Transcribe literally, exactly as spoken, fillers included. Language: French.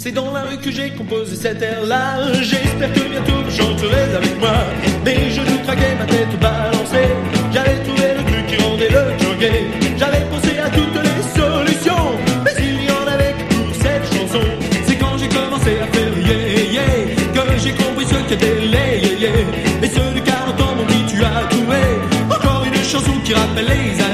C'est dans la rue que j'ai composé cette air-là. J'espère que bientôt vous chanterez avec moi. Mes genoux craquaient, ma tête balancée. J'avais trouvé le truc qui rendait le cœur gai. J'avais pensé à toutes les solutions, mais il y en avait que pour cette chanson. C'est quand j'ai commencé à faire yeah yeah que j'ai compris ce qu'était les yeah yeah. Et ceux de quarante ans m'ont dit tu as trouvé encore une chanson qui rappelle les années.